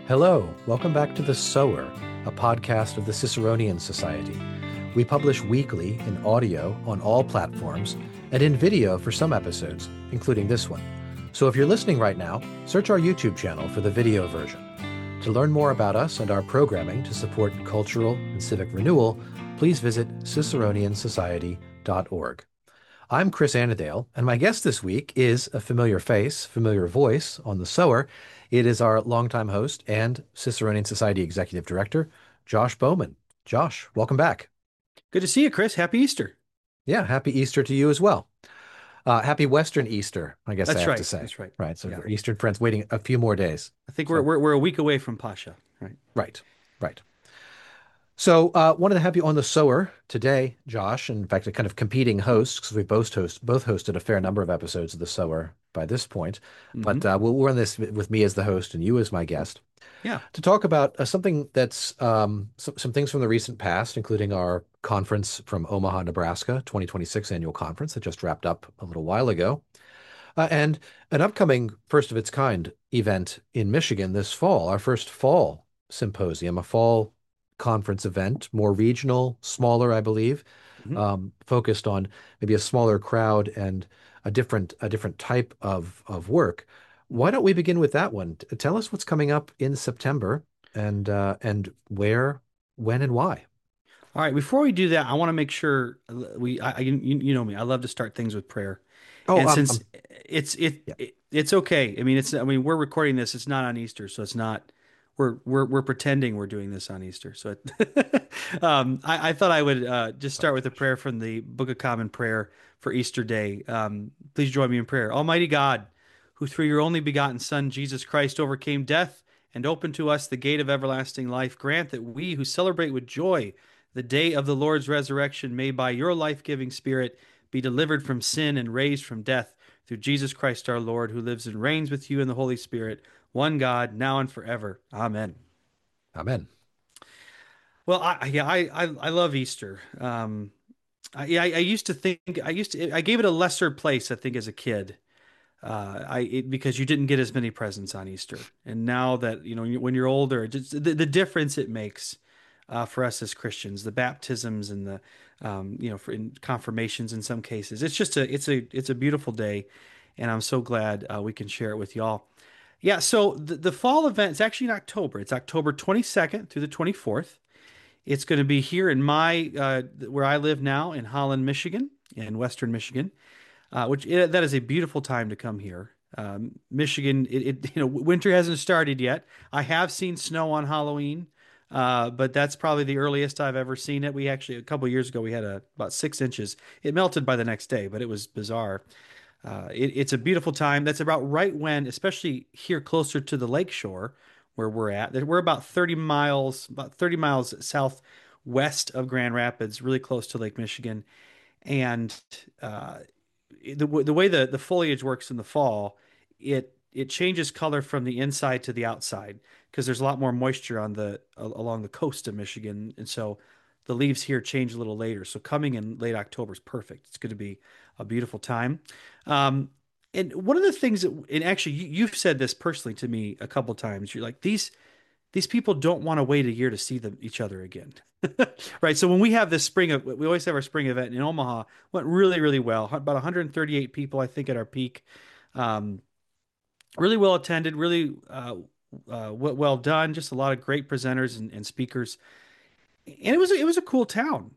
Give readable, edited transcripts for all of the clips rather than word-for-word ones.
Hello, welcome back to The Sower, a podcast of the Ciceronian Society. We publish weekly in audio on all platforms and in video for some episodes, including this one. So if you're listening right now, search our YouTube channel for the video version. To learn more about us and our programming to support cultural and civic renewal, please visit ciceroniansociety.org. I'm Chris Annandale, and my guest this week is a familiar face, familiar voice on The Sower. It is our longtime host and Ciceronian Society Executive Director, Josh Bowman. Josh, welcome back. Good to see you, Chris. Happy Easter. Yeah, happy Easter to you as well. Happy Western Easter, I guess I That's have to right. say. That's right. Right, so Yeah. for Eastern friends waiting a few more days. I think we're So, we're, we're a week away from Pascha, right? right, right. So, wanted to have you on The Sower today, Josh. In fact, a kind of competing hosts because we both hosted a fair number of episodes of The Sower by this point. Hmm. But we'll run this with me as the host and you as my guest Yeah. to talk about something that's some things from the recent past, including our conference from Omaha, Nebraska, 2026 annual conference that just wrapped up a little while ago, and an upcoming first of its kind event in Michigan this fall, our first fall symposium, a fall conference event, more regional, smaller, I believe, Hmm. focused on maybe a smaller crowd and a different type of work. Why don't we begin with that one? Tell us what's coming up in September and where, when, and why. All right. Before we do that, I want to make sure you know me. I love to start things with prayer, Oh, and since yeah, it's okay. We're recording this. It's not on Easter, so it's not. We're pretending we're doing this on Easter. I thought I would just oh start with a gosh. prayer from the Book of Common Prayer for Easter Day. Please join me in prayer. Almighty God, who through your only begotten Son Jesus Christ overcame death and opened to us the gate of everlasting life, grant that we who celebrate with joy the day of the Lord's resurrection may by your life-giving Spirit be delivered from sin and raised from death through Jesus Christ our Lord, who lives and reigns with you in the Holy Spirit, one God, now and forever. Amen. Amen. Well, I love Easter. I used to think I gave it a lesser place. I think as a kid, because you didn't get as many presents on Easter, and now that when you're older, just the difference it makes for us as Christians, the baptisms and the for in confirmations in some cases, it's a beautiful day, and I'm so glad we can share it with y'all. Yeah, so the fall event is actually in October. It's October 22nd through the 24th. It's going to be here in my where I live now in Holland, Michigan, in Western Michigan, that is a beautiful time to come here. Michigan, winter hasn't started yet. I have seen snow on Halloween, but that's probably the earliest I've ever seen it. We actually a couple of years ago we had about 6 inches. It melted by the next day, but it was bizarre. It's a beautiful time. That's about right when, especially here closer to the lake shore where we're at. We're about 30 miles southwest of Grand Rapids, really close to Lake Michigan. And the way the foliage works in the fall, it changes color from the inside to the outside because there's a lot more moisture on the along the coast of Michigan, and so the leaves here change a little later. So coming in late October is perfect. It's going to be a beautiful time. Um, and one of the things that, and actually you've said this personally to me a couple times, you're like these people don't want to wait a year to see each other again. Right. So when we have this we always have our spring event in Omaha, went really, really well. About 138 people, I think, at our peak. Um, really well attended, really well done. Just a lot of great presenters and speakers. And it was a cool town.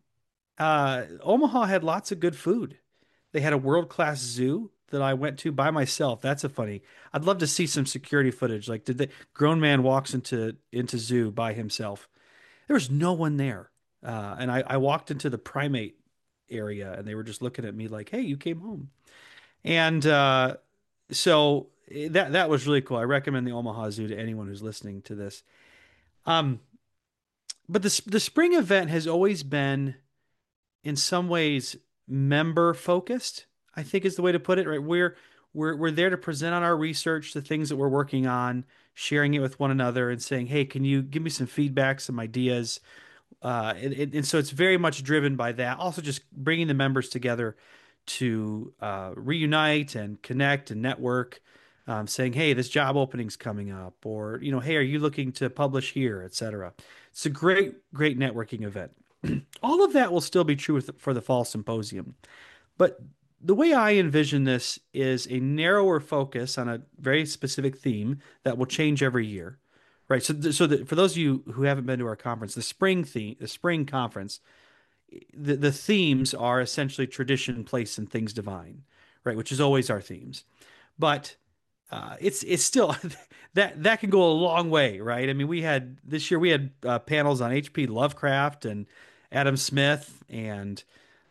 Omaha had lots of good food. They had a world-class zoo that I went to by myself. That's a funny. I'd love to see some security footage. Like, did the grown man walks into zoo by himself? There was no one there. And I walked into the primate area and they were just looking at me like, "Hey, you came home." And so that was really cool. I recommend the Omaha Zoo to anyone who's listening to this. Um, but the spring event has always been in some ways member focused, I think is the way to put it, right? We're there to present on our research, the things that we're working on, sharing it with one another and saying, "Hey, can you give me some feedback, some ideas?" And so it's very much driven by that. Also, just bringing the members together to reunite and connect and network. saying, "Hey, this job opening's coming up," or "Hey, are you looking to publish here, etc." It's a great networking event. All of that will still be true for the fall symposium, but the way I envision this is a narrower focus on a very specific theme that will change every year, right? For those of you who haven't been to our conference, the spring conference, the themes are essentially tradition, place, and things divine, right? Which is always our themes, but it's still that can go a long way, right? I mean, we had this year we had panels on H.P. Lovecraft and Adam Smith, and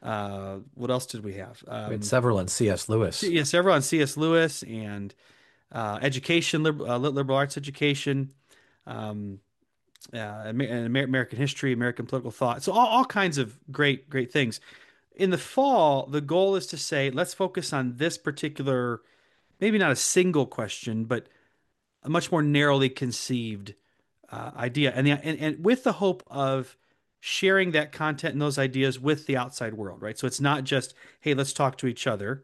what else did we have? We had several on C.S. Lewis. Yes, everyone C.S. Lewis and education, liberal arts education, um, American history, American political thought. So all kinds of great things. In the fall, the goal is to say, let's focus on this particular, maybe not a single question, but a much more narrowly conceived idea, and with the hope of sharing that content and those ideas with the outside world, right? So it's not just, hey, let's talk to each other.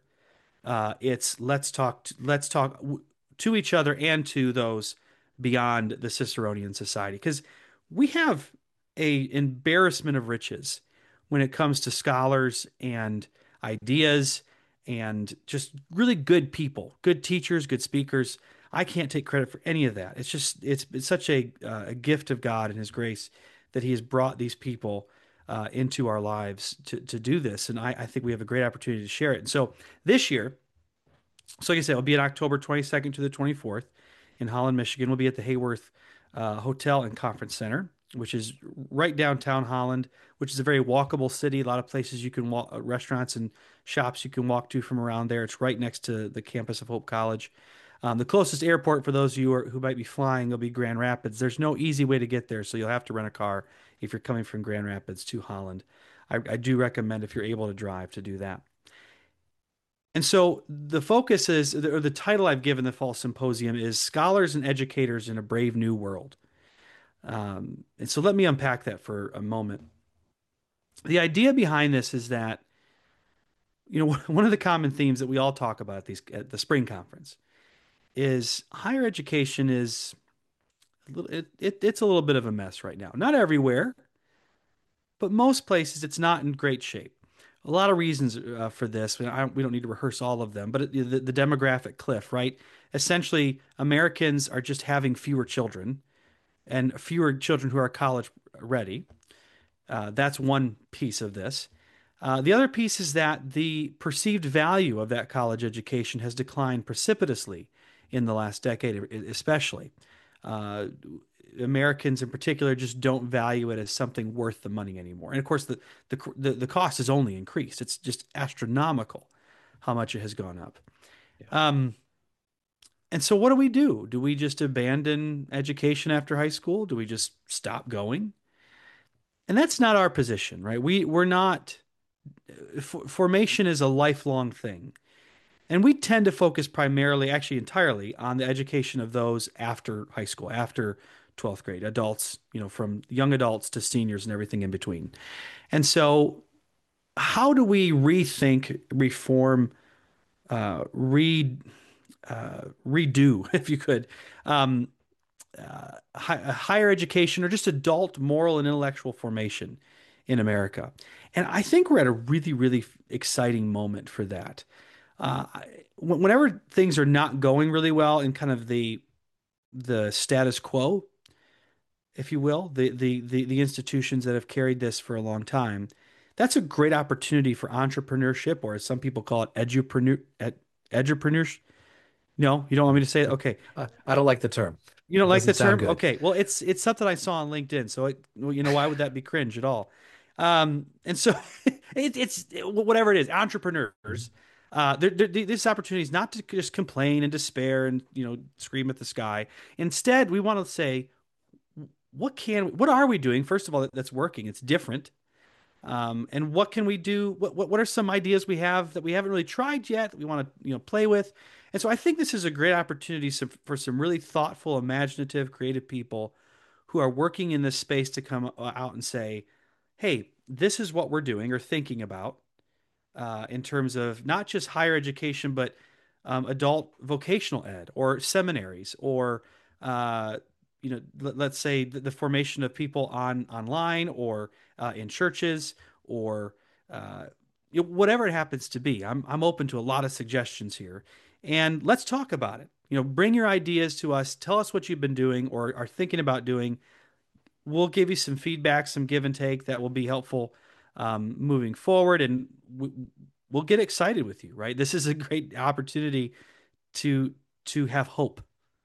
It's let's talk to each other and to those beyond the Ciceronian society, because we have a embarrassment of riches when it comes to scholars and ideas and just really good people, good teachers, good speakers. I can't take credit for any of that. It's just it's such a gift of God and His grace that He has brought these people into our lives to do this, and I think we have a great opportunity to share it. And so this year, so like I said, it'll be on October 22nd to the 24th in Holland, Michigan. We'll be at the Hayworth Hotel and Conference Center, which is right downtown Holland, which is a very walkable city. A lot of places you can walk, restaurants and shops you can walk to from around there. It's right next to the campus of Hope College. The closest airport for those of you who might be flying will be Grand Rapids. There's no easy way to get there, so you'll have to rent a car if you're coming from Grand Rapids to Holland. I do recommend, if you're able to drive, to do that. And so the focus is, or the title I've given the fall symposium is Scholars and Educators in a Brave New World. And so let me unpack that for a moment. The idea behind this is that, one of the common themes that we all talk about at the spring conference is higher education is it's a little bit of a mess right now. Not everywhere, but most places it's not in great shape. A lot of reasons for this. We don't need to rehearse all of them, but the demographic cliff, right? Essentially, Americans are just having fewer children and fewer children who are college ready. That's one piece of this. The other piece is that the perceived value of that college education has declined precipitously in the last decade, especially. Uh, Americans in particular just don't value it as something worth the money anymore. And of course, the cost has only increased. It's just astronomical how much it has gone up. Yeah. And so, what do we do? Do we just abandon education after high school? Do we just stop going? And that's not our position, right? We're not. Formation is a lifelong thing. And we tend to focus primarily, actually entirely, on the education of those after high school, after 12th grade, adults, from young adults to seniors and everything in between. And so, how do we rethink, reform, redo, if you could, um, higher education or just adult moral and intellectual formation in America? And I think we're at a really exciting moment for that. Uh, Whenever things are not going really well in kind of the status quo, if you will, the institutions that have carried this for a long time, that's a great opportunity for entrepreneurship, or as some people call it, edupreneur. No, you don't want me to say it? Okay. I don't like the term. You don't It like the doesn't sound term? good. Okay. Well, it's something I saw on LinkedIn. So why would that be cringe at all? And so it's whatever it is, entrepreneurs. This opportunity is not to just complain and despair and scream at the sky. Instead, we want to say, what are we doing? First of all, that's working. It's different. And what can we do? What are some ideas we have that we haven't really tried yet that we want to play with? And so I think this is a great opportunity for some really thoughtful, imaginative, creative people who are working in this space to come out and say, "Hey, this is what we're doing or thinking about in terms of not just higher education, but adult vocational ed or seminaries or uh, let's say the formation of people online or in churches or uh, whatever it happens to be. I'm open to a lot of suggestions here, and let's talk about it. Bring your ideas to us. Tell us what you've been doing or are thinking about doing. We'll give you some feedback, some give and take that will be helpful moving forward, and we'll get excited with you. Right? This is a great opportunity to have hope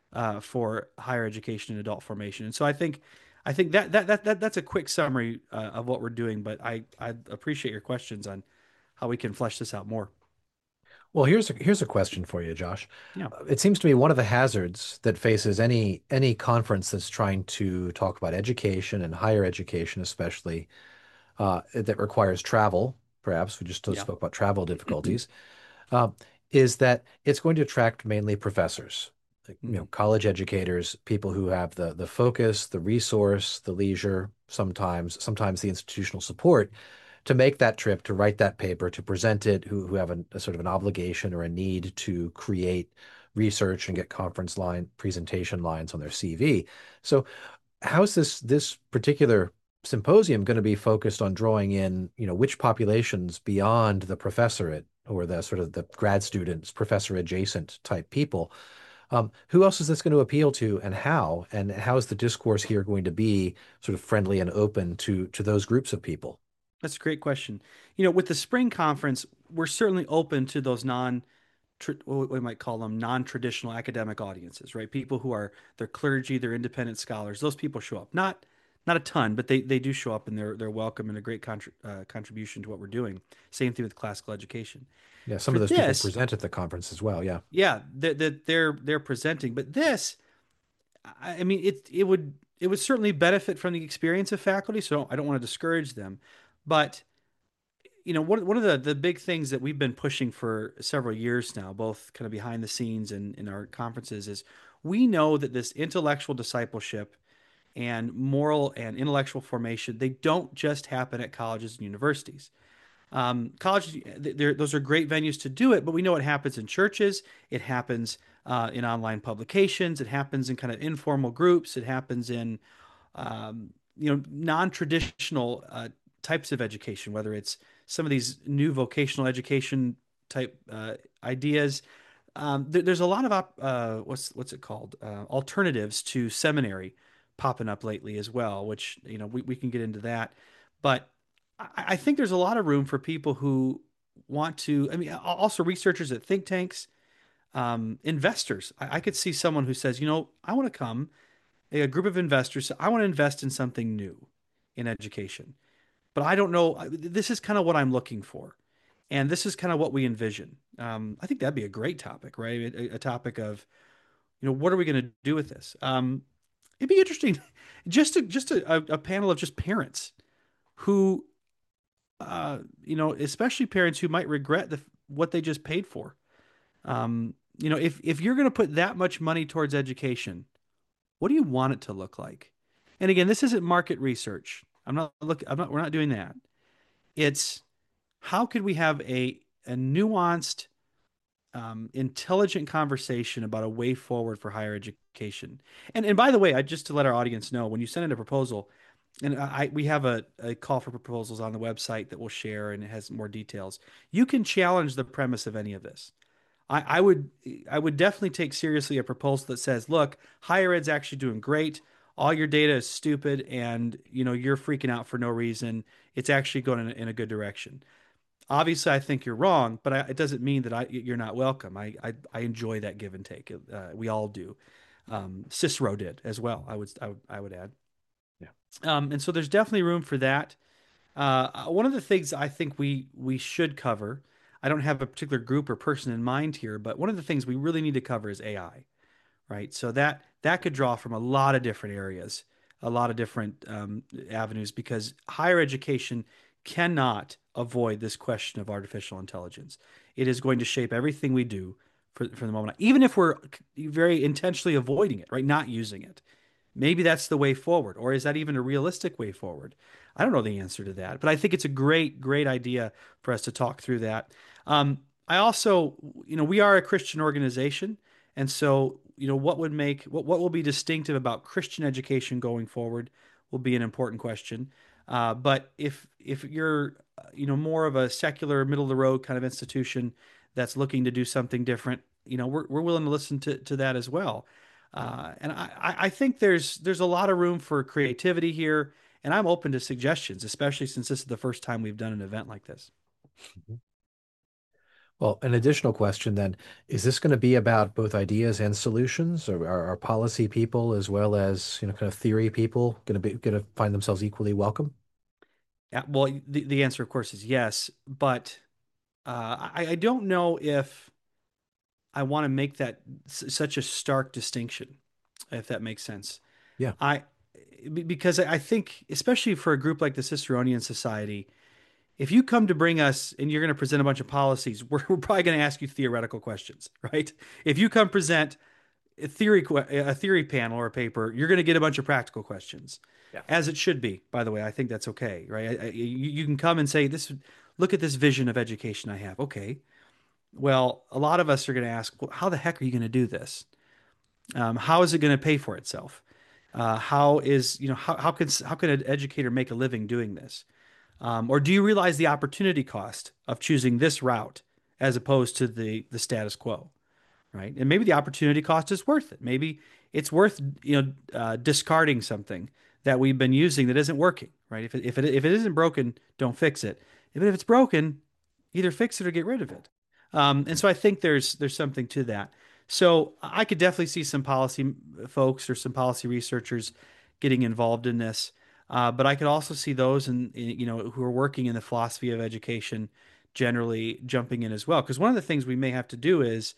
for higher education and adult formation. And so I think that's a quick summary of what we're doing. But I appreciate your questions on how we can flesh this out more. Well, here's a question for you, Josh. Yeah, It seems to me one of the hazards that faces any conference that's trying to talk about education and higher education, especially that requires travel. Perhaps we just yeah, spoke about travel difficulties. uh, is that it's going to attract mainly professors, like, hmm, college educators, people who have the focus, the resource, the leisure, sometimes the institutional support to make that trip, to write that paper, to present it, who have a sort of an obligation or a need to create research and get conference line presentation lines on their CV. So how's this particular symposium going to be focused on drawing in, which populations beyond the professorate or the sort of the grad students, professor adjacent type people? Who else is this going to appeal to, and how? And how is the discourse here going to be sort of friendly and open to those groups of people? that's a great question. With the spring conference, we're certainly open to those what we might call them non-traditional academic audiences, right? People who are they're clergy, they're independent scholars. Those people show up. Not a ton, but they do show up and they're welcome and a great contribution to what we're doing. Same thing with classical education. Yeah, some For of those people this, present at the conference as well. Yeah. yeah, they're presenting, but this, I mean, it would certainly benefit from the experience of faculty. So I don't want to discourage them, but one of the big things that we've been pushing for several years now, both kind of behind the scenes and in our conferences, is we know that this intellectual discipleship and moral and intellectual formation, they don't just happen at colleges and universities. Colleges, those are great venues to do it, but we know it happens in churches, it happens in online publications, it happens in kind of informal groups, it happens in non-traditional types of education, whether it's some of these new vocational education type ideas. There's a lot of what's it called, alternatives to seminary popping up lately as well, which we can get into that. But I think there's a lot of room for people who want to. I mean, also researchers at think tanks, investors. I could see someone who says, I want to come, a group of investors. I want to invest in something new in education, but I don't know. This is kind of what I'm looking for, and this is kind of what we envision. I think that'd be a great topic, right? A topic of, what are we going to do with this? It'd be interesting, just a panel of just parents who, especially parents who might regret what they just paid for. If you're going to put that much money towards education, what do you want it to look like? And again, this isn't market research. We're not doing that. It's how could we have a nuanced, intelligent conversation about a way forward for higher education. And by the way, just to let our audience know, when you send in a proposal, and we have a call for proposals on the website that we'll share, and it has more details. You can challenge the premise of any of this. I would definitely take seriously a proposal that says, look, higher ed's actually doing great. All your data is stupid, and you're freaking out for no reason. It's actually going in a good direction. Obviously, I think you're wrong, but it doesn't mean that you're not welcome. I enjoy that give and take. We all do. Cicero did as well. I would add. Yeah. And so there's definitely room for that. One of the things I think we should cover. I don't have a particular group or person in mind here, but one of the things we really need to cover is AI, right? So that could draw from a lot of different areas, a lot of different avenues, because higher education cannot avoid this question of artificial intelligence. It is going to shape everything we do for the moment, even if we're very intentionally avoiding it, right? Not using it. Maybe that's the way forward, or is that even a realistic way forward? I don't know the answer to that, but I think it's a great idea for us to talk through that. I also, we are a Christian organization, and so, what will be distinctive about Christian education going forward will be an important question. But if you're, more of a secular, middle of the road kind of institution that's looking to do something different, we're willing to listen to that as well. And I think there's a lot of room for creativity here, and I'm open to suggestions, especially since this is the first time we've done an event like this. Mhm. Well, an additional question then, is this going to be about both ideas and solutions, or are policy people as well as, kind of theory people going to find themselves equally welcome? Yeah, well, the answer, of course, is yes, but I don't know if I want to make that such a stark distinction, if that makes sense. Yeah. I because I think, especially for a group like the Ciceronian Society, if you come to bring us and you're going to present a bunch of policies, we're probably going to ask you theoretical questions, right? If you come present a theory panel or a paper, you're going to get a bunch of practical questions, Yeah. as it should be. By the way, I think that's okay, right? You can come and say this. Look at this vision of education I have. Okay, well, a lot of us are going to ask, well, how the heck are you going to do this? How is it going to pay for itself? How can an educator make a living doing this? Or do you realize the opportunity cost of choosing this route as opposed to the status quo? Right? And maybe the opportunity cost is worth it. Maybe it's worth discarding something that we've been using that isn't working. Right? If it isn't broken, don't fix it. Even if it's broken, either fix it or get rid of it. And so I think there's something to that. So I could definitely see some policy folks or some policy researchers getting involved in this. But I could also see those who are working in the philosophy of education generally jumping in as well. Because one of the things we may have to do is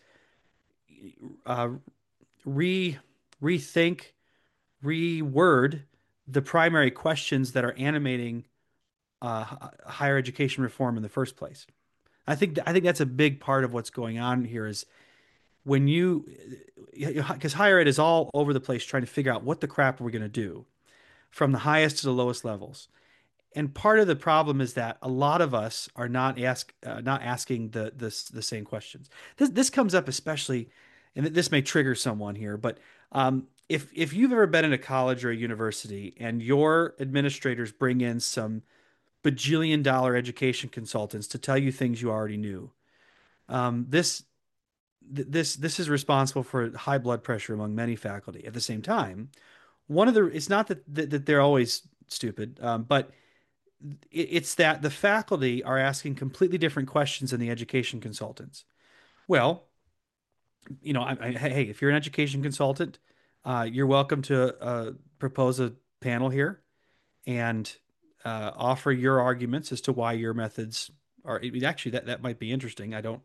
uh, re rethink, reword the primary questions that are animating higher education reform in the first place. I think that's a big part of what's going on here is when because higher ed is all over the place trying to figure out what the crap we're going to do from the highest to the lowest levels. And part of the problem is that a lot of us are not asking the same questions. This comes up especially, and this may trigger someone here, but if you've ever been in a college or a university and your administrators bring in some bajillion-dollar education consultants to tell you things you already knew, um, this this is responsible for high blood pressure among many faculty. At the same time, it's not that they're always stupid, but it's that the faculty are asking completely different questions than the education consultants. Well, hey, if you're an education consultant, you're welcome to propose a panel here and offer your arguments as to why your methods are. Actually, that might be interesting. I don't.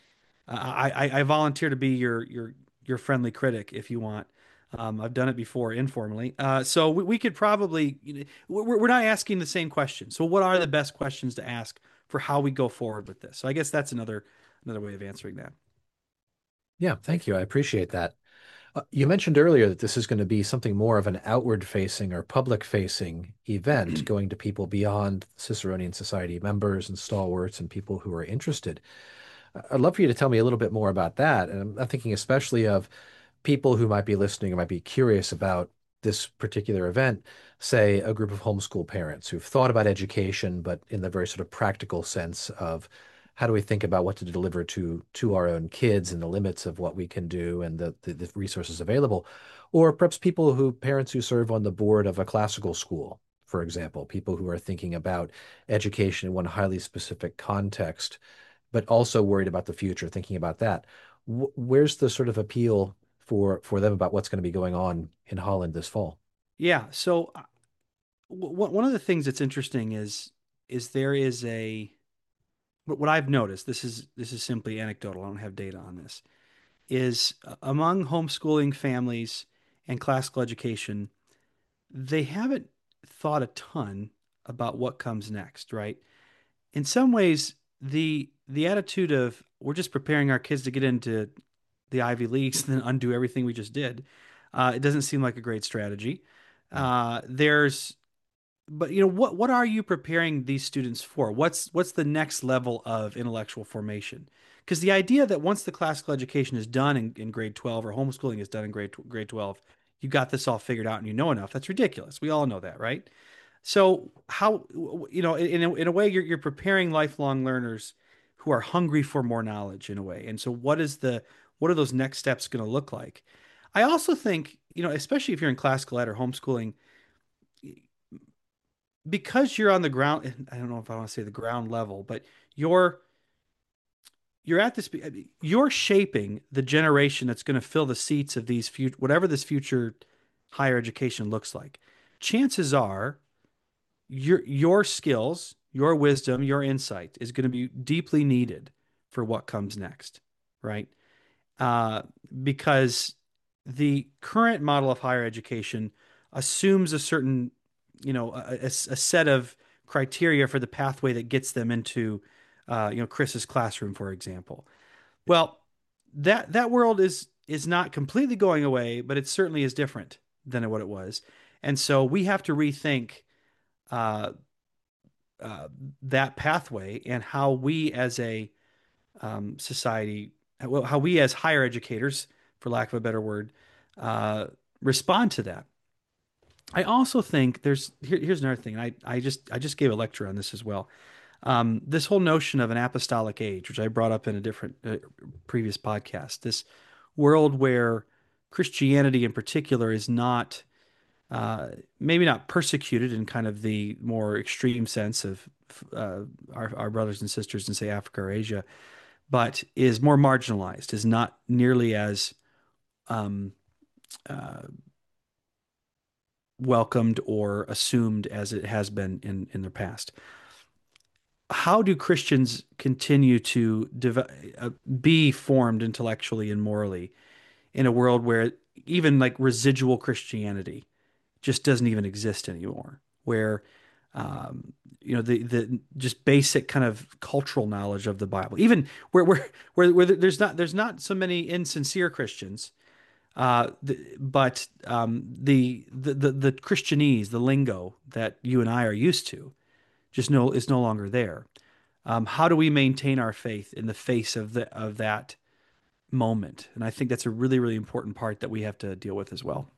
I volunteer to be your friendly critic if you want. I've done it before informally. So we could probably, we're not asking the same questions. So what are the best questions to ask for how we go forward with this? So I guess that's another way of answering that. Yeah, thank you. I appreciate that. You mentioned earlier that this is going to be something more of an outward-facing or public-facing event, going to people beyond Ciceronian Society members and stalwarts and people who are interested. I'd love for you to tell me a little bit more about that. And I'm thinking especially of people who might be listening or might be curious about this particular event, say a group of homeschool parents who've thought about education, but in the very sort of practical sense of how do we think about what to deliver to our own kids and the limits of what we can do and the resources available, or perhaps parents who serve on the board of a classical school, for example, people who are thinking about education in one highly specific context, but also worried about the future, thinking about that. Where's the sort of appeal for them about what's going to be going on in Holland this fall? Yeah. So one of the things that's interesting is there is what I've noticed. This is simply anecdotal. I don't have data on this. Is among homeschooling families and classical education, they haven't thought a ton about what comes next, right? In some ways, the attitude of we're just preparing our kids to get into the Ivy Leagues and then undo everything we just did, it doesn't seem like a great strategy. Mm. There's but what are you preparing these students for? What's the next level of intellectual formation? Because the idea that once the classical education is done in grade 12 or homeschooling is done in grade 12, you got this all figured out and you know enough. That's ridiculous. We all know that, right? So how, in a way, you're preparing lifelong learners who are hungry for more knowledge in a way. And so what are those next steps going to look like? I also think, especially if you're in classical ed or homeschooling, because you're on the ground, I don't know if I want to say the ground level, but you're you're at this you're shaping the generation that's going to fill the seats of these future whatever this future higher education looks like. Chances are your skills, your wisdom, your insight is going to be deeply needed for what comes next, right? uh, because the current model of higher education assumes a certain, a set of criteria for the pathway that gets them into, Chris's classroom, for example. Well, that world is not completely going away, but it certainly is different than what it was, and so we have to rethink uh, uh, that pathway and how we as a society, well, how we as higher educators, for lack of a better word, uh, respond to that. I also think here's another thing. I just gave a lecture on this as well. This whole notion of an apostolic age, which I brought up in a different previous podcast, this world where Christianity in particular is not maybe not persecuted in kind of the more extreme sense of our brothers and sisters in, say, Africa or Asia, but is more marginalized, is not nearly as um, uh, welcomed or assumed as it has been in the past. How do Christians continue to be formed intellectually and morally in a world where even like residual Christianity just doesn't even exist anymore? Where the just basic kind of cultural knowledge of the Bible, even where there's not so many insincere Christians, but the Christianese, the lingo that you and I are used to, just no is no longer there. How do we maintain our faith in the face of that moment? And I think that's a really, really important part that we have to deal with as well.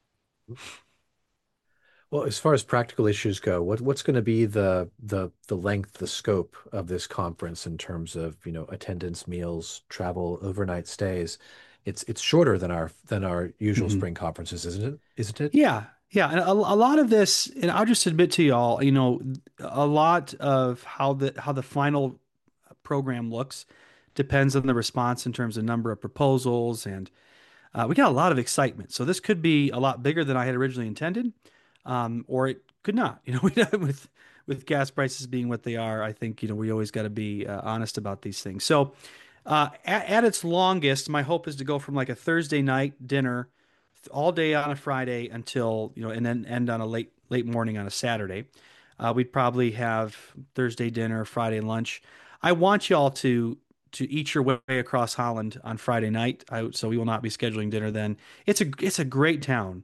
Well, as far as practical issues go, what's going to be the length, the scope of this conference in terms of, attendance, meals, travel, overnight stays? It's shorter than our usual Mhm. spring conferences, isn't it? Isn't it? Yeah, yeah, and a lot of this, and I'll just admit to y'all, a lot of how the final program looks depends on the response in terms of number of proposals, and we got a lot of excitement. So this could be a lot bigger than I had originally intended, or it could not. With gas prices being what they are, I think we always got to be honest about these things. So at its longest, my hope is to go from like a Thursday night dinner all day on a Friday until, and then end on a late morning on a Saturday. We'd probably have Thursday dinner, Friday lunch. I want y'all to eat your way across Holland on Friday night. So we will not be scheduling dinner then. It's a great town,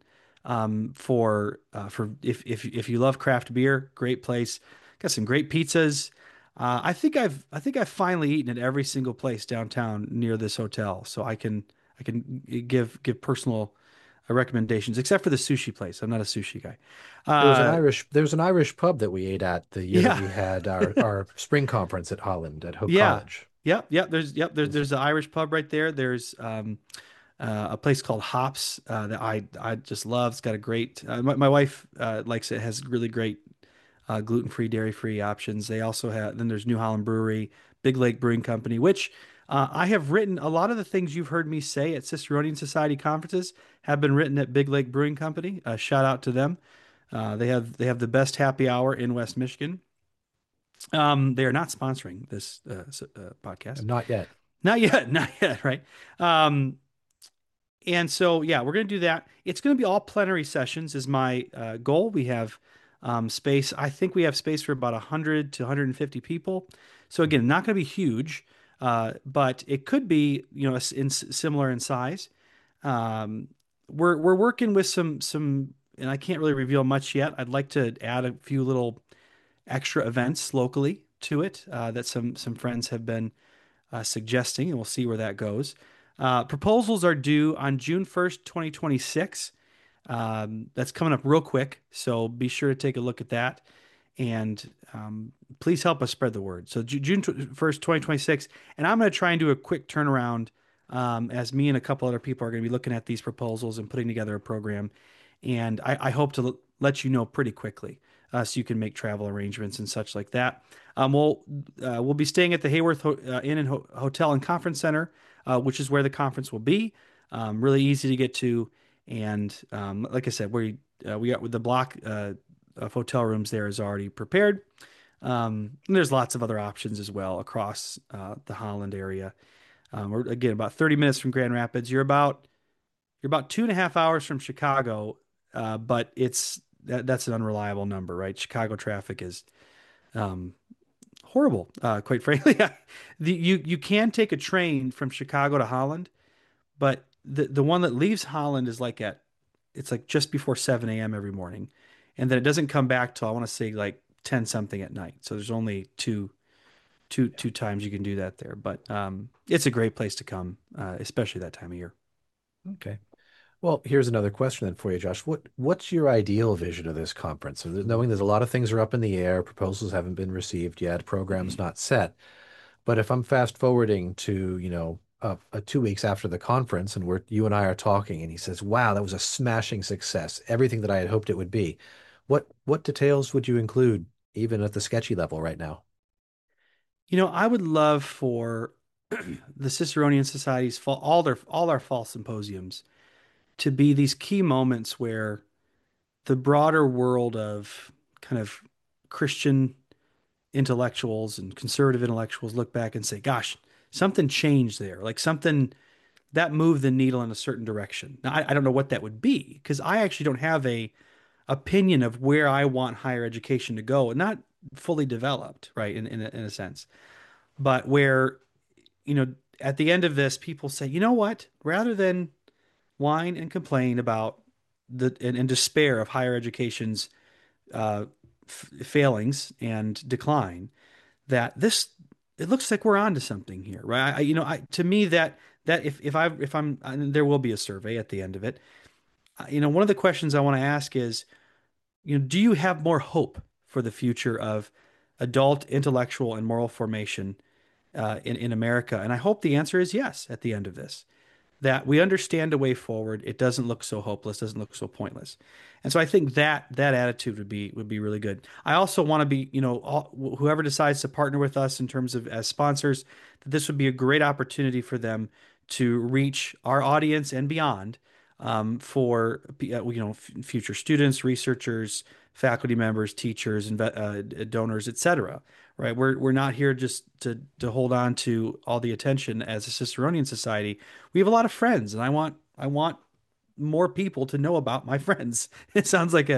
for if you love craft beer, great place. Got some great pizzas. I think I've finally eaten at every single place downtown near this hotel, so I can give personal recommendations, except for the sushi place. I'm not a sushi guy. Uh, There was an Irish pub that we ate at the year that yeah, we had our spring conference at Holland at Hope yeah, College. yep. There's It was the Irish pub right there. There's a place called Hops that I just love. It's got a great. My wife likes it. Has really great gluten-free, dairy-free options. They also have, then there's New Holland Brewery, Big Lake Brewing Company, which I have written a lot of the things you've heard me say at Ciceronian Society conferences have been written at Big Lake Brewing Company. Shout out to them. They have the best happy hour in West Michigan. They are not sponsoring this podcast. not yet. Not yet, not yet, right? Um, and so, yeah, we're going to do that. It's going to be all plenary sessions, is my goal. We have space. I think we have space for about 100 to 150 people. So again, not going to be huge, but it could be, similar in size. Um, we're working with some, and I can't really reveal much yet. I'd like to add a few little extra events locally to it that some friends have been suggesting, and we'll see where that goes. Proposals are due on June 1st, 2026. That's coming up real quick, so be sure to take a look at that. And please help us spread the word. So June 1st, 2026. And I'm going to try and do a quick turnaround as me and a couple other people are going to be looking at these proposals and putting together a program. And I hope to let you know pretty quickly so you can make travel arrangements and such like that. We'll be staying at the Hayworth Inn and Hotel and Conference Center, which is where the conference will be. Really easy to get to. And like I said, we got with the block of hotel rooms there is already prepared. And there's lots of other options as well across the Holland area. We're again about 30 minutes from Grand Rapids. You're about 2.5 hours from Chicago, but that's an unreliable number, right? Chicago traffic is um, horrible, quite frankly. You can take a train from Chicago to Holland, but the one that leaves Holland is it's like just before 7 a.m. every morning, and then it doesn't come back till I want to say like 10 something at night. So there's only two times you can do that there, but it's a great place to come, especially that time of year. Okay. Well, here's another question then for you, Josh. What's your ideal vision of this conference? So knowing there's a lot of things are up in the air, proposals haven't been received yet, programs not set. But if I'm fast forwarding to, 2 weeks after the conference and you and I are talking and he says, wow, that was a smashing success, everything that I had hoped it would be. What details would you include even at the sketchy level right now? I would love for the Ciceronian societies, all our fall symposiums to be these key moments where the broader world of kind of Christian intellectuals and conservative intellectuals look back and say, gosh, something changed there. Like something that moved the needle in a certain direction. Now, I don't know what that would be because I actually don't have a opinion of where I want higher education to go, not fully developed, right, in a sense, but where, you know, at the end of this, people say, you know what, rather than whine and complain about and despair of higher education's uh, failings and decline, that this it looks like we're onto something here, right? To me that if I'm and there will be a survey at the end of it. One of the questions I want to ask is, do you have more hope for the future of adult intellectual and moral formation in America? And I hope the answer is yes at the end of this, that we understand a way forward. It doesn't look so hopeless, doesn't look so pointless. And so I think that attitude would be really good. I also want to be, whoever decides to partner with us in terms of as sponsors, that this would be a great opportunity for them to reach our audience and beyond for future students, researchers, faculty members, teachers, donors, etc. Right? We're not here just to hold on to all the attention as a Ciceronian society. We have a lot of friends, and I want more people to know about my friends. It sounds like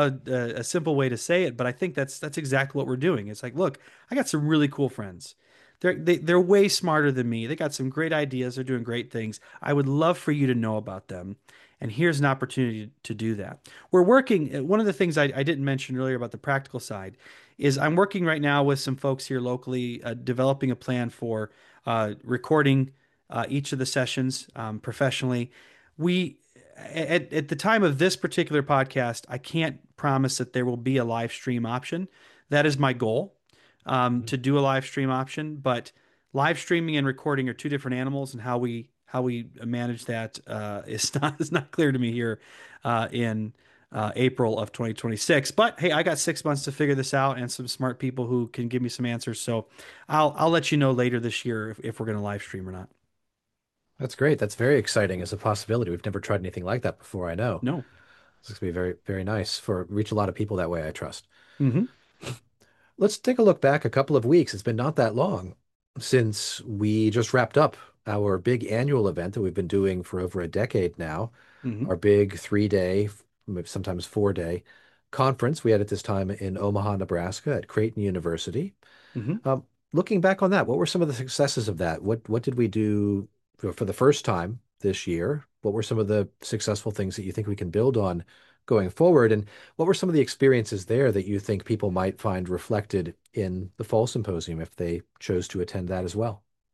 a simple way to say it, but I think that's exactly what we're doing. It's like, look, I got some really cool friends. They're way smarter than me. They got some great ideas. They're doing great things. I would love for you to know about them. And here's an opportunity to do that. We're working. One of the things I didn't mention earlier about the practical side is I'm working right now with some folks here locally, developing a plan for recording each of the sessions professionally. We at the time of this particular podcast, I can't promise that there will be a live stream option. That is my goal, to do a live stream option, but live streaming and recording are two different animals, and how we manage that is not clear to me here in April of 2026. But hey, I got 6 months to figure this out, and some smart people who can give me some answers. So I'll let you know later this year if we're going to live stream or not. That's great. That's very exciting as a possibility. We've never tried anything like that before, I know. No. This is going to be very, very nice for reach a lot of people that way, I trust. Hmm. Let's take a look back a couple of weeks. It's been not that long since we just wrapped up our big annual event that we've been doing for over a decade now, Hmm. our big 3 day, sometimes 4 day conference we had at this time in Omaha, Nebraska at Creighton University. Hmm. Um, Looking back on that, what were some of the successes of that? What did we do for the first time this year? What were some of the successful things that you think we can build on going forward? And what were some of the experiences there that you think people might find reflected in the fall symposium if they chose to attend that as well?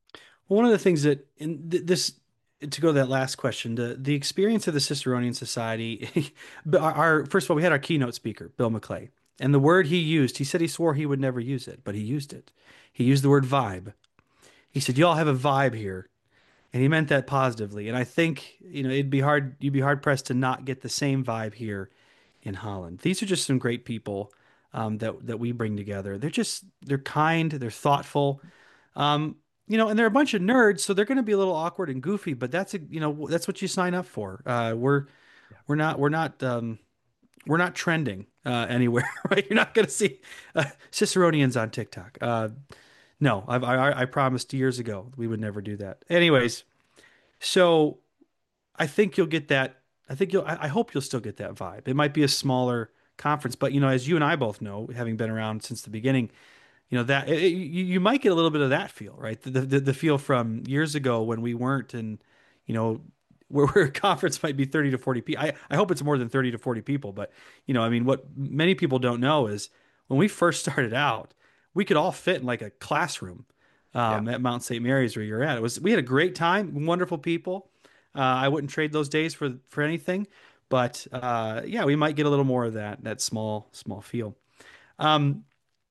One of the things that in this to go to that last question, the experience of the Ciceronian Society, first of all, we had our keynote speaker, Bill McClay, and the word he used, he said he swore he would never use it, but he used it. He used the word vibe. He said, "You all have a vibe here," and he meant that positively. And I think, you'd be hard pressed to not get the same vibe here in Holland. These are just some great people that we bring together. They're kind, they're thoughtful. Um, and they're a bunch of nerds, so they're going to be a little awkward and goofy, but that's what you sign up for. We're not trending anywhere, right? You're not going to see Ciceronians on TikTok. No, I promised years ago we would never do that. Anyways, so I think you'll get that. I hope you'll still get that vibe. It might be a smaller conference, but as you and I both know, having been around since the beginning, that you might get a little bit of that feel, right? The feel from years ago when we weren't, and you know where a conference might be 30 to 40 people. I hope it's more than 30 to 40 people, but I mean, what many people don't know is when we first started out, we could all fit in like a classroom Yeah. at Mount St. Mary's where you're at. We had a great time, wonderful people. I wouldn't trade those days for anything, but yeah, we might get a little more of that small feel. Um,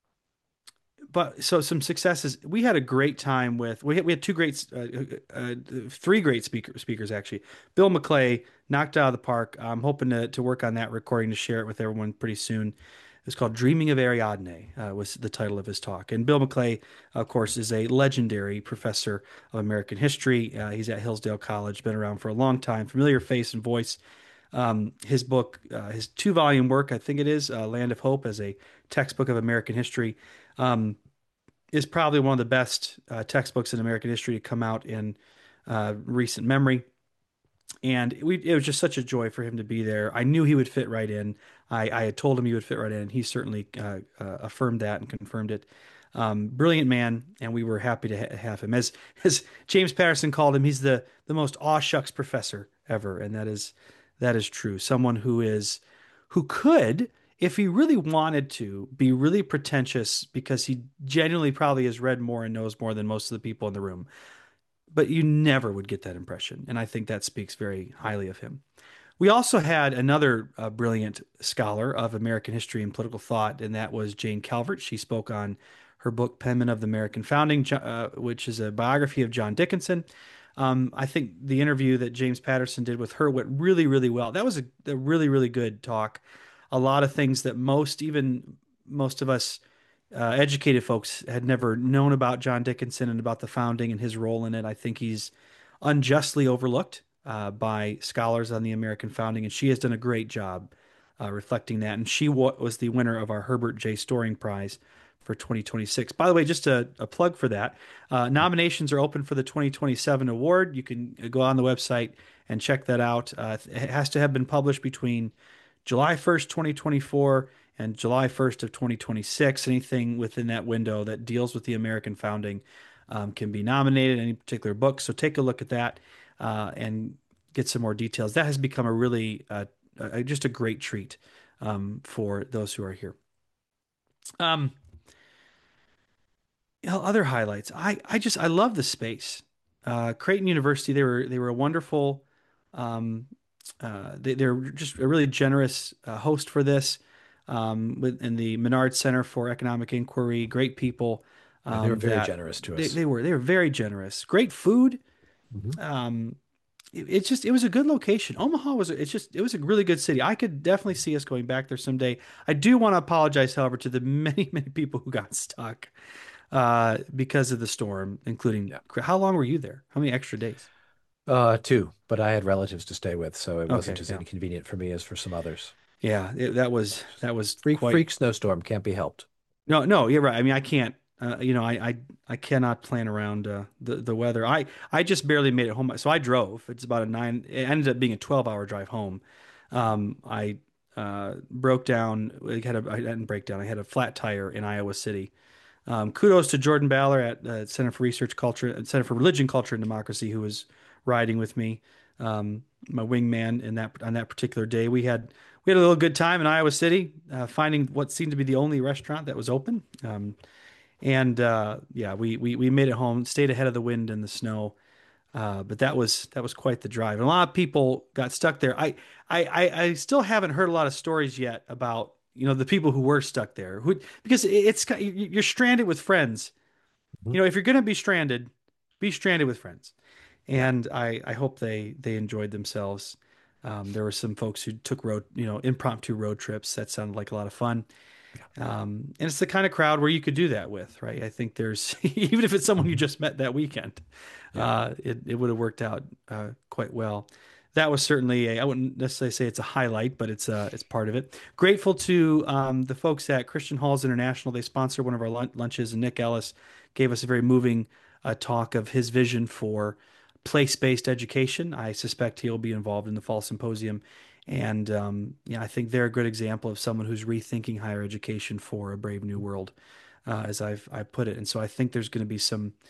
but so some successes. We had a great time with. We had three great speakers actually. Bill McClay knocked out of the park. I'm hoping to work on that recording to share it with everyone pretty soon. It's called "Dreaming of Ariadne," was the title of his talk. And Bill McClay, of course, is a legendary professor of American history. He's at Hillsdale College, been around for a long time, familiar face and voice. His book, his two-volume work, I think it is, Land of Hope, as a textbook of American history. Um, is probably one of the best textbooks in American history to come out in recent memory. And it was just such a joy for him to be there. I knew he would fit right in. I had told him he would fit right in. He certainly affirmed that and confirmed it. Brilliant man, and we were happy to have him. As James Patterson called him, he's the most aw shucks professor ever, and that is true. Someone who could, if he really wanted to, be really pretentious because he genuinely probably has read more and knows more than most of the people in the room. But you never would get that impression, and I think that speaks very highly of him. We also had another brilliant scholar of American history and political thought, and that was Jane Calvert. She spoke on her book Penman of the American Founding, which is a biography of John Dickinson. I think the interview that James Patterson did with her went really, really well. That was a really, really good talk. A lot of things that even most of us educated folks had never known about John Dickinson and about the founding and his role in it. I think he's unjustly overlooked by scholars on the American founding, and she has done a great job reflecting that. And she was the winner of our Herbert J. Storing Prize for 2026. By the way, just a plug for that. Nominations are open for the 2027 award. You can go on the website and check that out. It has to have been published between July 1st, 2024 and July 1st of 2026. Anything within that window that deals with the American founding can be nominated, any particular book. So take a look at that and get some more details. That has become a really just a great treat for those who are here. Um, Other highlights. I love the space. Creighton University, they were a wonderful they're just a really generous host for this in the Menard Center for Economic Inquiry. Great people Yeah, they were very that generous to they, us. they were very generous. Great food. Hmm. Um, it was a good location. Omaha it was a really good city. I could definitely see us going back there someday. I do want to apologize, however, to the many people who got stuck because of the storm, including Yeah. how long were you there? How many extra days? Two, but I had relatives to stay with, so it wasn't Okay, as yeah. inconvenient for me as for some others. Yeah, that was quite. Freak snowstorm can't be helped. No, no, you're right. I mean, I can't. I cannot plan around the weather. I just barely made it home. So I drove. It's about a nine. It ended up being a 12-hour drive home. I broke down. I didn't break down. I had a flat tire in Iowa City. Kudos to Jordan Baller at Center for Research Culture, Center for Religion, Culture, and Democracy, who was riding with me, my wingman in that on that particular day. We had a little good time in Iowa City, finding what seemed to be the only restaurant that was open. And yeah, we made it home, stayed ahead of the wind and the snow. But that was quite the drive. And a lot of people got stuck there. I still haven't heard a lot of stories yet about, the people who were stuck there. Because you're stranded with friends. Mhm. If you're going to be stranded with friends. Yeah. And I hope they enjoyed themselves. There were some folks who took impromptu road trips. That sounded like a lot of fun. And it's the kind of crowd where you could do that with, right? I think there's, even if it's someone you Mhm. just met that weekend, Yeah. it would have worked out quite well. That was certainly I wouldn't necessarily say it's a highlight, but it's part of it. Grateful to the folks at Christian Halls International. They sponsor one of our lunches, and Nick Ellis gave us a very moving talk of his vision for place-based education. I suspect he'll be involved in the fall symposium. And yeah, I think they're a good example of someone who's rethinking higher education for a brave new world, as I put it. And so I think there's going to be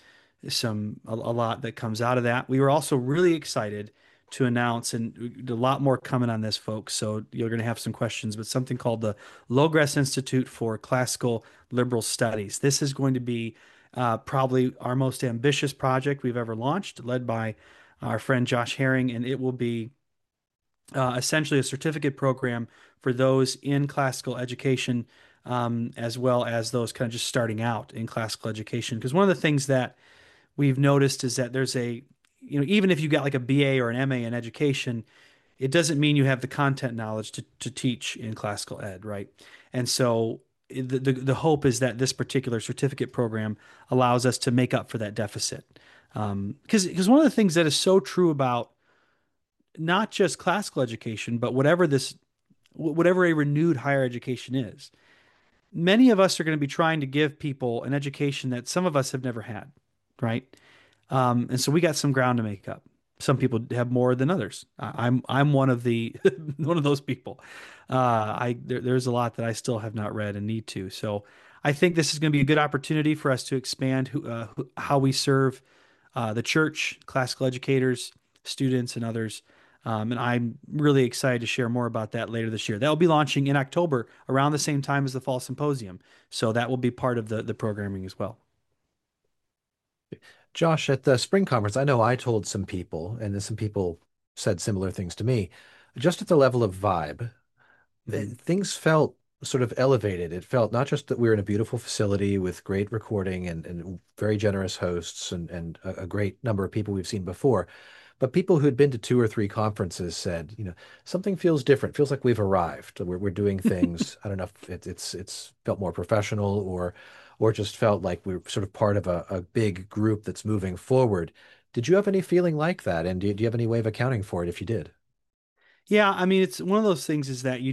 a lot that comes out of that. We were also really excited to announce, and a lot more coming on this, folks. So you're going to have some questions, but something called the Logres Institute for Classical Liberal Studies. This is going to be probably our most ambitious project we've ever launched, led by our friend Josh Herring, and it will be essentially a certificate program for those in classical education, as well as those kind of just starting out in classical education. Because one of the things that we've noticed is that even if you got like a BA or an MA in education, it doesn't mean you have the content knowledge to teach in classical ed, right? And so the hope is that this particular certificate program allows us to make up for that deficit. Because one of the things that is so true about not just classical education, but whatever a renewed higher education is, many of us are going to be trying to give people an education that some of us have never had, right? And so we got some ground to make up. Some people have more than others. I'm one of the one of those people. There's a lot that I still have not read and need to. So I think this is going to be a good opportunity for us to expand how we serve the church, classical educators, students, and others. And I'm really excited to share more about that later this year. That will be launching in October around the same time as the Fall Symposium. So that will be part of the programming as well. Josh, at the spring conference, I know I told some people, and then some people said similar things to me, just at the level of vibe, Mhm. things felt sort of elevated. It felt not just that we were in a beautiful facility with great recording and very generous hosts and a great number of people we've seen before, but people who'd been to two or three conferences said, something feels different. Feels like we've arrived. We're doing things. I don't know if it's felt more professional or just felt like we're sort of part of a big group that's moving forward. Did you have any feeling like that? And do you have any way of accounting for it if you did? Yeah, I mean, it's one of those things is that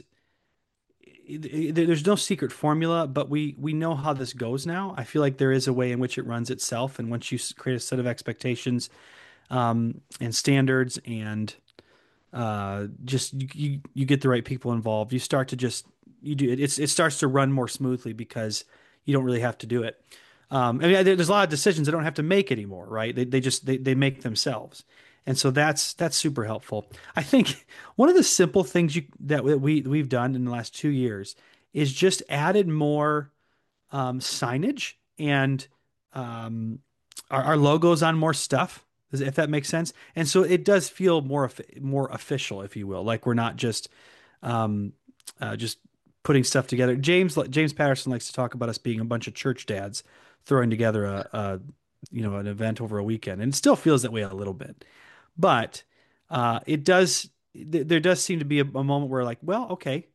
there's no secret formula, but we know how this goes now. I feel like there is a way in which it runs itself, and once you create a set of expectations and standards, and just you get the right people involved, you start to just you do it. It starts to run more smoothly because you don't really have to do it. I mean, there's a lot of decisions they don't have to make anymore, right? They make themselves, and so that's super helpful. I think one of the simple things that we've done in the last 2 years is just added more signage and um, our logos on more stuff, if that makes sense. And so it does feel more official, if you will. Like we're not just putting stuff together. James Patterson likes to talk about us being a bunch of church dads throwing together an event over a weekend, and it still feels that way a little bit. But it does. There does seem to be a moment where, like, well, okay,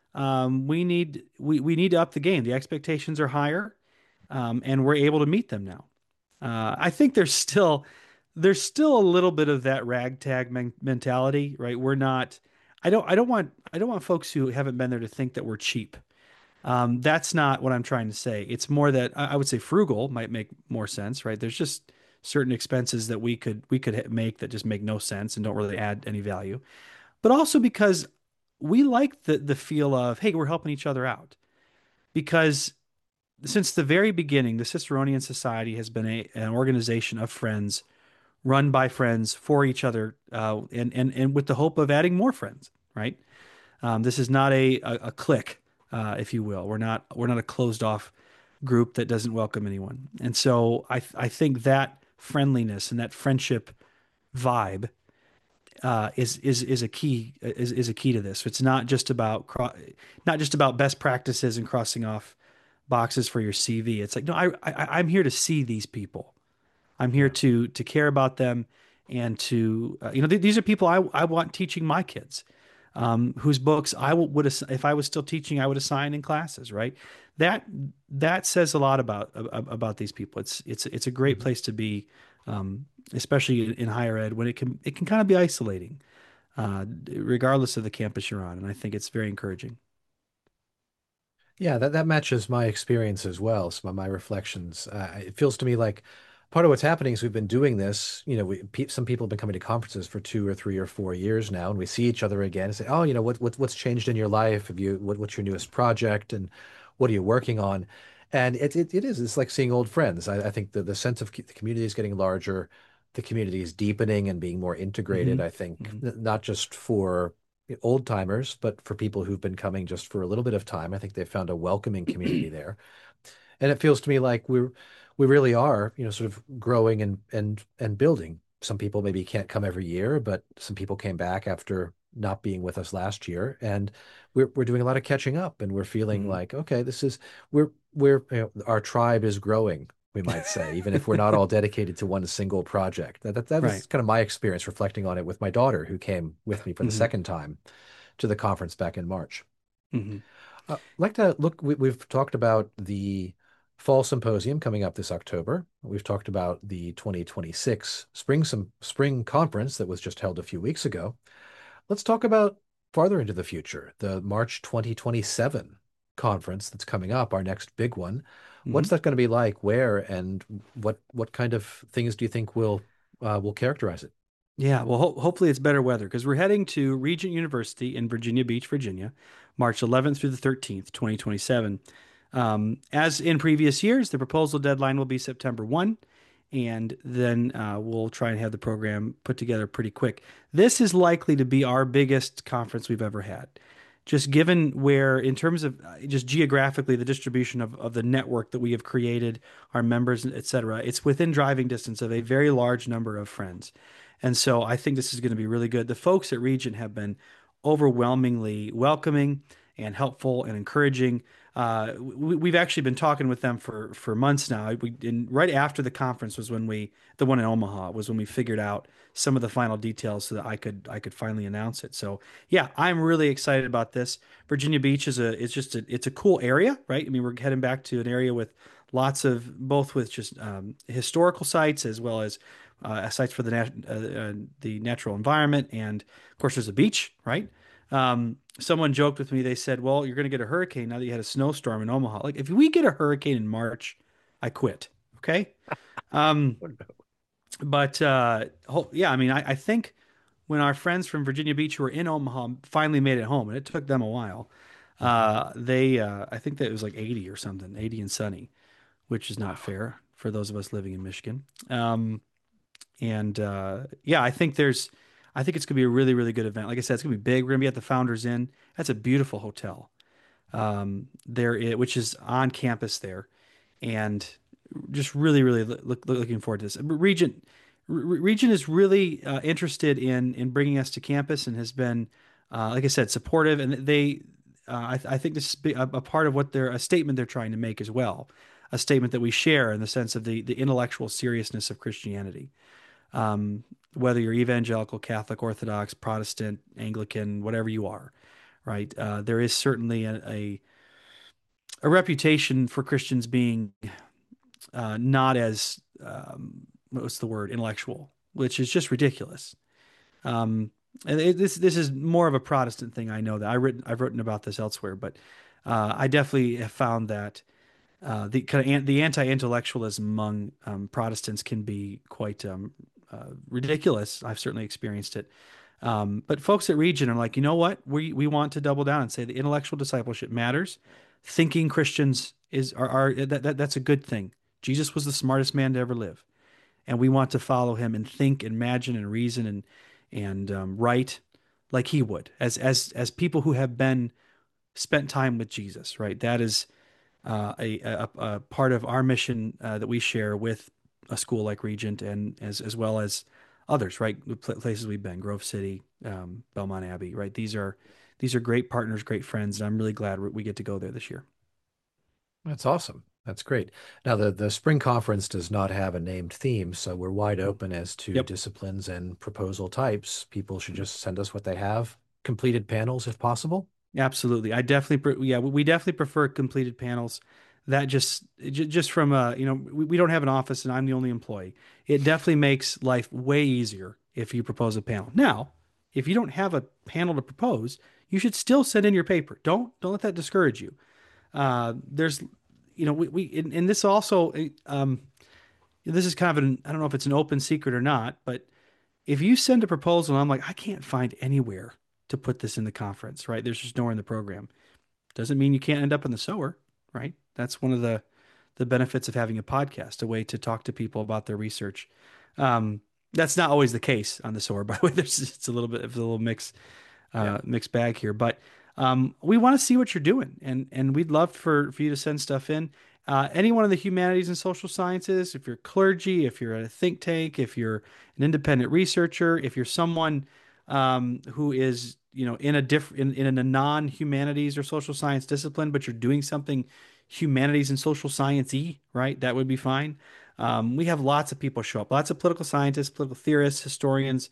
we need to up the game. The expectations are higher, and we're able to meet them now. I think there's still a little bit of that ragtag mentality, right? We're not. I don't want folks who haven't been there to think that we're cheap. That's not what I'm trying to say. It's more that I would say frugal might make more sense, right? There's just certain expenses that we could make that just make no sense and don't really add any value. But also because we like the feel of, hey, we're helping each other out. Because since the very beginning, the Ciceronian Society has been an organization of friends, run by friends for each other, and with the hope of adding more friends, right? This is not a clique, if you will. We're not a closed off group that doesn't welcome anyone. And so I think that friendliness and that friendship vibe is a key is a key to this. It's not just about not just about best practices and crossing off boxes for your CV. It's like, no, I'm here to see these people. I'm here Yeah. to care about them and to these are people I want teaching my kids, whose books if I was still teaching, I would assign in classes, right? That that says a lot about these people. It's a great Mhm. place to be, especially in higher ed when it can kind of be isolating, regardless of the campus you're on. And I think it's very encouraging. Yeah, that matches my experience as well. Some of my reflections. It feels to me like part of what's happening is we've been doing this. Some people have been coming to conferences for 2 or 3 or 4 years now, and we see each other again and say, "Oh, what's changed in your life? What's your newest project, and what are you working on?" And it's like seeing old friends. I think the sense of the community is getting larger, the community is deepening and being more integrated. Hmm. I think Hmm. not just for old timers, but for people who've been coming just for a little bit of time. I think they've found a welcoming community there. And it feels to me like we really are, sort of growing and building. Some people maybe can't come every year, but some people came back after not being with us last year, and we're doing a lot of catching up, and we're feeling Hmm. like, okay, we're our tribe is growing, we might say, even if we're not all dedicated to one single project. That Right. was kind of my experience reflecting on it with my daughter, who came with me for the Hmm. second time to the conference back in March. Hmm. I'd like to look, we've talked about the fall symposium coming up this October. We've talked about the 2026 spring conference that was just held a few weeks ago. Let's talk about farther into the future, the March 2027 conference that's coming up, our next big one. What's Hmm. that going to be like? Where and what kind of things do you think will characterize it? Yeah, well, hopefully it's better weather because we're heading to Regent University in Virginia Beach, Virginia, March 11th through the 13th, 2027. As in previous years, the proposal deadline will be September 1, and then we'll try and have the program put together pretty quick. This is likely to be our biggest conference we've ever had. Just given where, in terms of just geographically, the distribution of the network that we have created, our members, et cetera, it's within driving distance of a very large number of friends. And so I think this is going to be really good. The folks at Regent have been overwhelmingly welcoming and helpful and encouraging. We've actually been talking with them for months now. Right after the conference was when the one in Omaha was when we figured out some of the final details so that I could finally announce it. So yeah, I'm really excited about this. Virginia Beach it's a cool area, right? I mean, we're heading back to an area with lots of both with just historical sites as well as sites for the natural environment, and of course there's a beach, right? Someone joked with me. They said, "Well, you're going to get a hurricane now that you had a snowstorm in Omaha. Like if we get a hurricane in March, I quit." Okay. Um, but yeah, I mean, I think when our friends from Virginia Beach who were in Omaha finally made it home, and it took them a while, Mhm. I think that it was like 80 or something, 80 and sunny, which is not Wow. fair for those of us living in Michigan. And yeah, I think it's gonna be a really, really good event. Like I said, it's gonna be big. We're gonna be at the Founders Inn. That's a beautiful hotel. Which is on campus there, and just really, really looking forward to this. Regent is really interested in bringing us to campus and has been, like I said, supportive. And I think this is a part of a statement they're trying to make as well, a statement that we share in the sense of the intellectual seriousness of Christianity. Um, whether you're evangelical, Catholic, Orthodox, Protestant, Anglican, whatever you are, right? There is certainly a reputation for Christians being not as what's the word, intellectual, which is just ridiculous. Um, and this is more of a Protestant thing. I know that I've written about this elsewhere, but I definitely have found that the kind of the anti-intellectualism among Protestants can be quite ridiculous. I've certainly experienced it. But folks at Region are like, you know what? We want to double down and say the intellectual discipleship matters. Thinking Christians are that's a good thing. Jesus was the smartest man to ever live, and we want to follow him and think, and imagine, and reason, and write like he would, as people who have been spent time with Jesus. Right? a part of our mission that we share with a school like Regent and as well as others, right? Places we've been, Grove City, Belmont Abbey, right? These are great partners, great friends, and I'm really glad we get to go there this year. That's awesome. That's great. Now, the spring conference does not have a named theme, so we're wide open as to Yep. disciplines and proposal types. People should just send us what they have, completed panels if possible. Absolutely. I definitely, yeah, we definitely prefer completed panels. That just from we don't have an office and I'm the only employee. It definitely makes life way easier if you propose a panel. Now, if you don't have a panel to propose, you should still send in your paper. Don't let that discourage you. There's, and this also, this is kind of I don't know if it's an open secret or not, but if you send a proposal and I'm like, I can't find anywhere to put this in the conference, right? There's just nowhere in the program. Doesn't mean you can't end up in the SOAR, right? That's one of the benefits of having a podcast, a way to talk to people about their research. That's not always the case on the SOAR, by the way. It's a little bit of a little Yeah. mixed bag here, but we want to see what you're doing, and we'd love for you to send stuff in. Anyone in the humanities and social sciences, if you're clergy, if you're at a think tank, if you're an independent researcher, if you're someone who is in a in a non-humanities or social science discipline, but you're doing something humanities and social science-y, right? That would be fine. We have lots of people show up, lots of political scientists, political theorists, historians,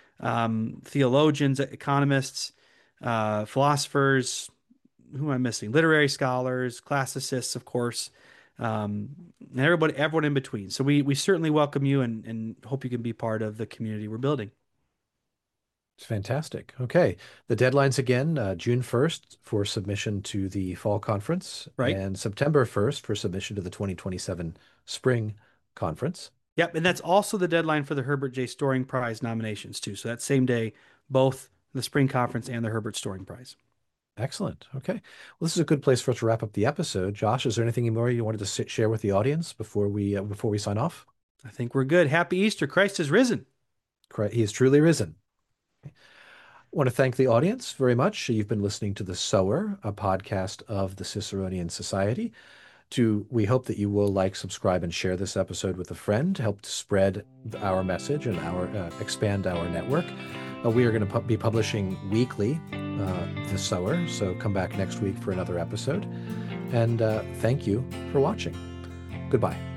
theologians, economists, philosophers. Who am I missing? Literary scholars, classicists, of course, and everyone in between. So we certainly welcome you and hope you can be part of the community we're building. It's fantastic. Okay. The deadline's again, June 1st for submission to the fall conference Right? and September 1st for submission to the 2027 spring conference. Yep, and that's also the deadline for the Herbert J. Storing Prize nominations too. So that same day, both the spring conference and the Herbert Storing Prize. Excellent. Okay. Well, this is a good place for us to wrap up the episode. Josh, is there anything more you wanted to share with the audience before we sign off? I think we're good. Happy Easter. Christ is risen. Correct. He is truly risen. I want to thank the audience very much. You've been listening to The Sower, a podcast of the Ciceronian Society. We hope that you will like, subscribe, and share this episode with a friend, help to spread our message and expand our network. We are going to be publishing weekly, The Sower, so come back next week for another episode. And thank you for watching. Goodbye.